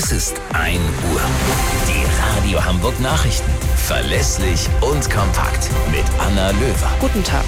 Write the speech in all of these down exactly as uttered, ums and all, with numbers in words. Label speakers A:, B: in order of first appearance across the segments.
A: Es ist ein Uhr. Die Radio Hamburg Nachrichten. Verlässlich und kompakt. Mit Anna Löwer.
B: Guten Tag.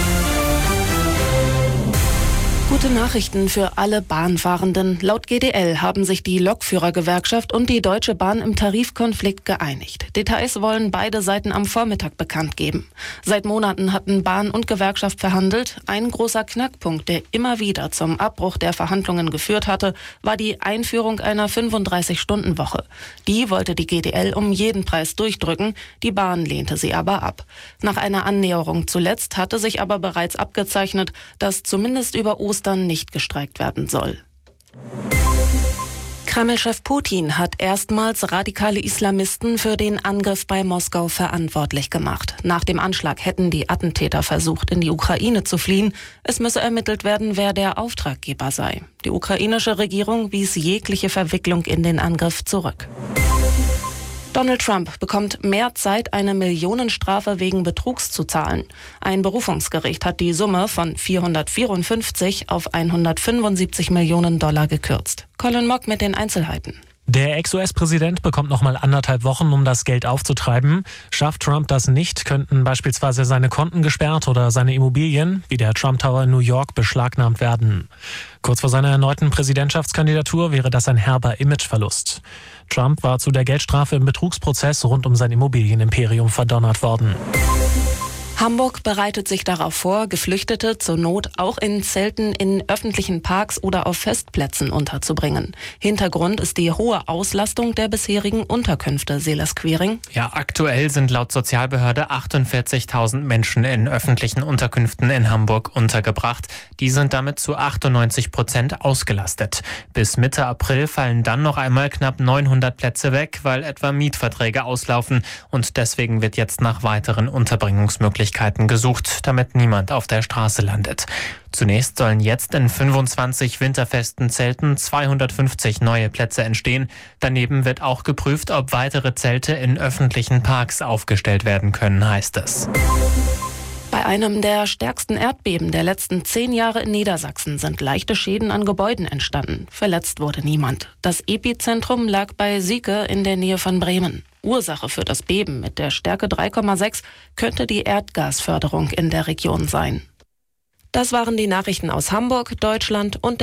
B: Gute Nachrichten für alle Bahnfahrenden. Laut G D L haben sich die Lokführergewerkschaft und die Deutsche Bahn im Tarifkonflikt geeinigt. Details wollen beide Seiten am Vormittag bekannt geben. Seit Monaten hatten Bahn und Gewerkschaft verhandelt. Ein großer Knackpunkt, der immer wieder zum Abbruch der Verhandlungen geführt hatte, war die Einführung einer fünfunddreißig-Stunden-Woche. Die wollte die G D L um jeden Preis durchdrücken, die Bahn lehnte sie aber ab. Nach einer Annäherung zuletzt hatte sich aber bereits abgezeichnet, dass zumindest über Ostern dann nicht gestreikt werden soll. Kreml-Chef Putin hat erstmals radikale Islamisten für den Angriff bei Moskau verantwortlich gemacht. Nach dem Anschlag hätten die Attentäter versucht, in die Ukraine zu fliehen. Es müsse ermittelt werden, wer der Auftraggeber sei. Die ukrainische Regierung wies jegliche Verwicklung in den Angriff zurück. Donald Trump bekommt mehr Zeit, eine Millionenstrafe wegen Betrugs zu zahlen. Ein Berufungsgericht hat die Summe von vierhundertvierundfünfzig auf hundertfünfundsiebzig Millionen Dollar gekürzt. Colin Mock mit den Einzelheiten.
C: Der Ex-U S-Präsident bekommt noch mal anderthalb Wochen, um das Geld aufzutreiben. Schafft Trump das nicht, könnten beispielsweise seine Konten gesperrt oder seine Immobilien, wie der Trump Tower in New York, beschlagnahmt werden. Kurz vor seiner erneuten Präsidentschaftskandidatur wäre das ein herber Imageverlust. Trump war zu der Geldstrafe im Betrugsprozess rund um sein Immobilienimperium verdonnert worden.
B: Hamburg bereitet sich darauf vor, Geflüchtete zur Not auch in Zelten in öffentlichen Parks oder auf Festplätzen unterzubringen. Hintergrund ist die hohe Auslastung der bisherigen Unterkünfte, Silas Quiring.
D: Ja, aktuell sind laut Sozialbehörde achtundvierzigtausend Menschen in öffentlichen Unterkünften in Hamburg untergebracht. Die sind damit zu achtundneunzig Prozent ausgelastet. Bis Mitte April fallen dann noch einmal knapp neunhundert Plätze weg, weil etwa Mietverträge auslaufen. Und deswegen wird jetzt nach weiteren Unterbringungsmöglichkeiten gesucht, damit niemand auf der Straße landet. Zunächst sollen jetzt in fünfundzwanzig winterfesten Zelten zweihundertfünfzig neue Plätze entstehen. Daneben wird auch geprüft, ob weitere Zelte in öffentlichen Parks aufgestellt werden können, heißt es.
B: Bei einem der stärksten Erdbeben der letzten zehn Jahre in Niedersachsen sind leichte Schäden an Gebäuden entstanden. Verletzt wurde niemand. Das Epizentrum lag bei Sieke in der Nähe von Bremen. Ursache für das Beben mit der Stärke drei Komma sechs könnte die Erdgasförderung in der Region sein. Das waren die Nachrichten aus Hamburg, Deutschland und